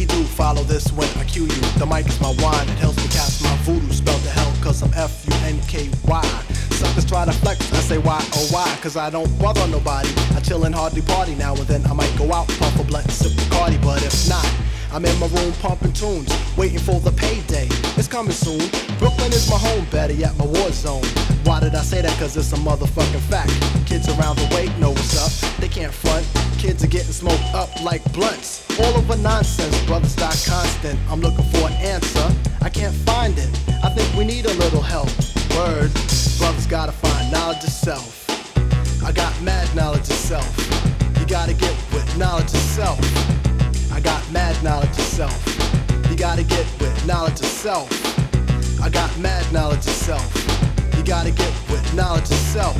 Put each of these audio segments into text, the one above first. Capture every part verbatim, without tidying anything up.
you do follow this when I cue you. The mic is my wine, it helps me cast my voodoo. Spell the hell cause I'm F U N K Y. Suckers try to flex, I say why oh why. Cause I don't bother nobody, I chill and hardly party. Now and then I might go out, puff a blunt and sip Bacardi. But if not, I'm in my room pumping tunes, waiting for the payday. It's coming soon. Brooklyn is my home, better yet my war zone. Why did I say that? Cause it's a motherfucking fact. Kids around the way know what's up, they can't front. Kids are getting smoked up like blunts. All over nonsense, brothers die constant. I'm looking for an answer, I can't find it. I think we need a little help. Word, brothers gotta find knowledge of self. I got mad knowledge of self. You gotta get with knowledge of self. I got mad knowledge of self. You gotta get with knowledge of self. I got mad knowledge of self. You gotta get with knowledge of self.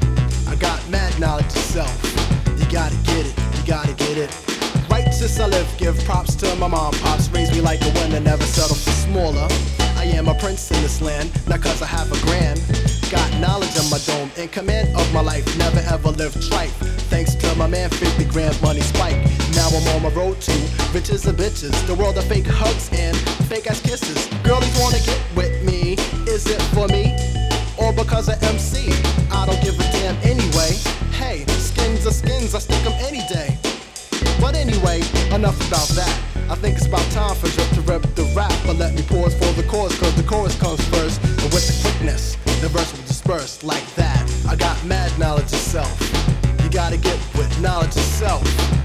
I got mad knowledge of self. You gotta get it, you gotta get it. Right since I live, give props to my mom. Pops raised me like a winner, never settle for smaller. I am a prince in this land, not cause I have a grand. Got knowledge of my dome, in command of my life. Never ever lived tripe, thanks to my man fifty grand money spike. Now I'm on my road to riches and bitches. The world of fake hugs and fake ass kisses. Girlies wanna get with me, is it for me? Or because of M C? I don't give a damn anyway. Hey, skins are skins, I stick them any day. But anyway, enough about that. I think it's about time for Drip to rip the rap. But let me pause for the chorus, cause the chorus comes first. And with the quickness, the verse will disperse like that. I got mad knowledge of self. You gotta get with knowledge of self.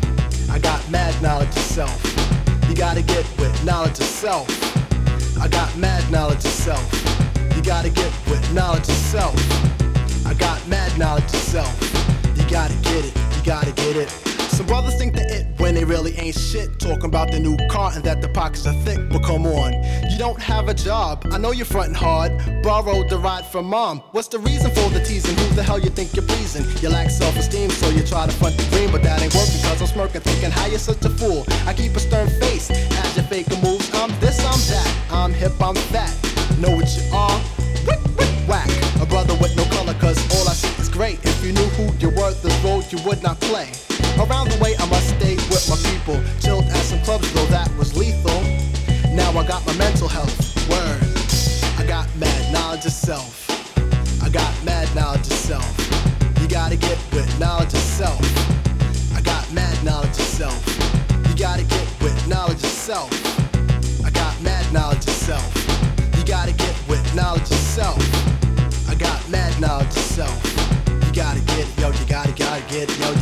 I got mad knowledge of self. You gotta get with knowledge of self. I got mad knowledge of self. You gotta get with knowledge of self. I got mad knowledge of self. You gotta get it, you gotta get it. Some brothers think they're it when they really ain't shit. Talking about the new car and that the pockets are thick. But come on, you don't have a job. I know you're frontin' hard. Borrowed the ride from mom. What's the reason for the teasing? Who the hell you think you're pleasing? You lack self-esteem, so you try to front the green. But that ain't working cause I'm smirking, thinking how you're such a fool. I keep a stern face as you faking moves. I'm this, I'm that. I'm hip, I'm fat. Know what you are? Whip, whip, whack. A brother with no color cause all I see is gray. If you knew who you were, this road you would not play. Around the way I must stay with my people. Chilled at some clubs though that was lethal. Now I got my mental health. Word. I got mad knowledge of self. I got mad knowledge of self. You gotta get with knowledge of self. I got mad knowledge of self. You gotta get with knowledge of self. I got mad knowledge of self. You gotta get with knowledge of self. I got mad knowledge of self. You gotta get it, yo, you gotta, gotta get it, yo.